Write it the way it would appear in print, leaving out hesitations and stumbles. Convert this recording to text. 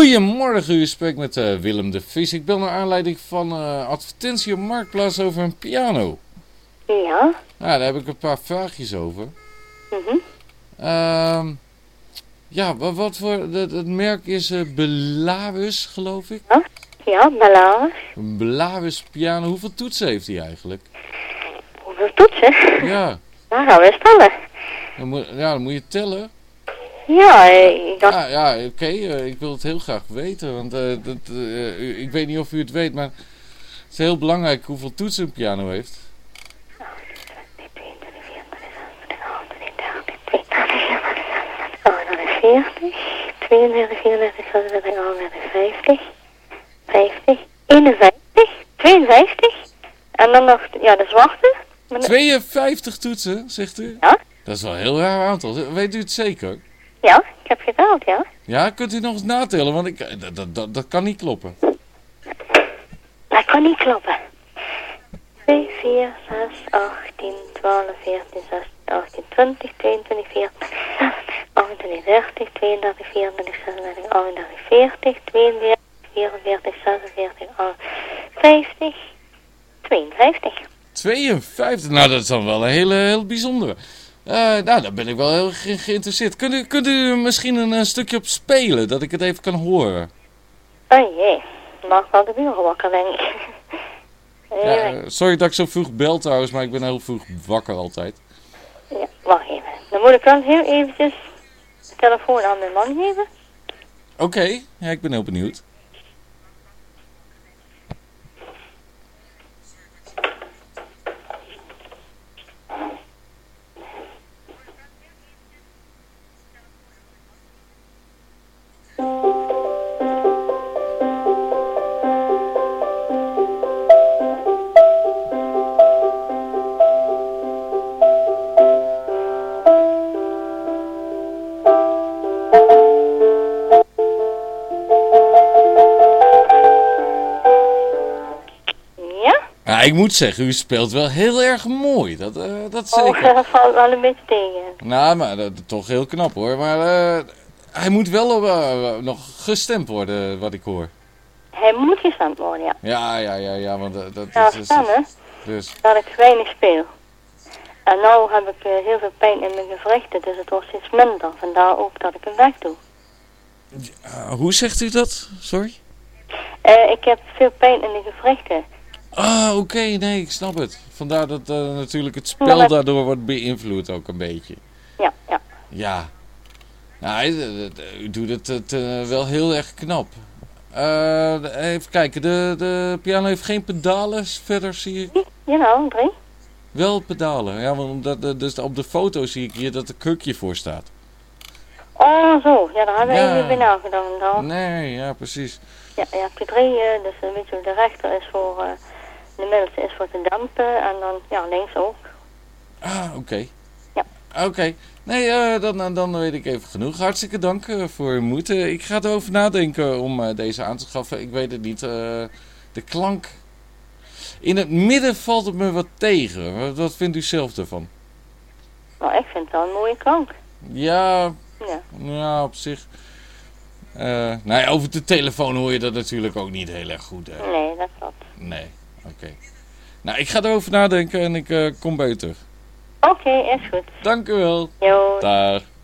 Goedemorgen, u spreekt met Willem de Vries. Ik bel naar aanleiding van advertentie op Marktplaats over een piano. Ja. Nou, daar heb ik een paar vraagjes over. Ja, wat voor... Het merk is Belarus, geloof ik. Ja, Belarus. Een Belarus piano. Hoeveel toetsen heeft hij eigenlijk? Hoeveel toetsen? Ja. Nou, gaan we stellen. Dan moet je tellen. Ja, ik dacht... Ja, oké. Ik wil het heel graag weten. Want ik weet niet of u het weet, maar het is heel belangrijk hoeveel toetsen een piano heeft. 40, 32, 34, 36, 38, 50, 51, 52. En dan nog, ja, de zwarte. 52 toetsen, zegt u? Ja. Dat is wel een heel raar aantal. Weet u het zeker? Ja, ik heb geteld, ja. Ja, kunt u nog eens natellen, want dat kan niet kloppen. Dat kan niet kloppen. 2, 4, 6, 8, 10, 12, 14, 16, 18, 20, 22, 24, 28, 30, 32, 34, 36, 38, 40, 32, 44, 46, 50, 52. 52? Nou, dat is dan wel een heel bijzondere. Nou, daar ben ik wel heel geïnteresseerd. Kunt u misschien een stukje op spelen, dat ik het even kan horen? Oh jee, mag wel de buren wakker, denk ik. Ja, sorry dat ik zo vroeg bel trouwens, maar ik ben heel vroeg wakker altijd. Ja, wacht even. Dan moet ik wel heel eventjes de telefoon aan mijn man geven. Oké, ja, ik ben heel benieuwd. Ja, ik moet zeggen, u speelt wel heel erg mooi. Dat zeker. Dat valt wel een beetje tegen. Nou, maar toch heel knap hoor. Maar hij moet wel nog gestemd worden, wat ik hoor. Hij moet gestemd worden, ja. Ja, want dat Ja, is... stemmen, Dus. dat ik weinig speel. En nou heb ik heel veel pijn in mijn gewrichten, dus het wordt steeds minder. Vandaar ook dat ik hem weg doe. Hoe zegt u dat? Sorry? Ik heb veel pijn in de gewrichten. Oké, nee, ik snap het. Vandaar dat natuurlijk het spel daardoor wordt beïnvloed ook een beetje. Ja. Ja. Nou, u doet het wel heel erg knap. Even kijken, de piano heeft geen pedalen verder, zie ik. Jawel, 3. Wel pedalen, ja, want dus op de foto zie ik hier dat er krukje voor staat. Oh, zo. Ja, daar hebben we even bij nagedacht. Dan. Nee, ja, precies. Ja, je hebt er 3, dus weet je, de rechter is voor, de middelste is voor te dampen en dan, ja, links ook. Oké. Ja. Oké. Nee, dan weet ik even genoeg. Hartstikke dank voor uw moed. Ik ga erover nadenken om deze aan te schaffen. Ik weet het niet. De klank... In het midden valt het me wat tegen. Wat vindt u zelf ervan? Nou, ik vind het wel een mooie klank. Ja, Ja. op zich. Nou ja, over de telefoon hoor je dat natuurlijk ook niet heel erg goed. Hè? Nee, dat klopt. Nee, oké. Nou, ik ga erover nadenken en ik kom bij u terug. Oké, is goed. Dank u wel. Jo. Dag.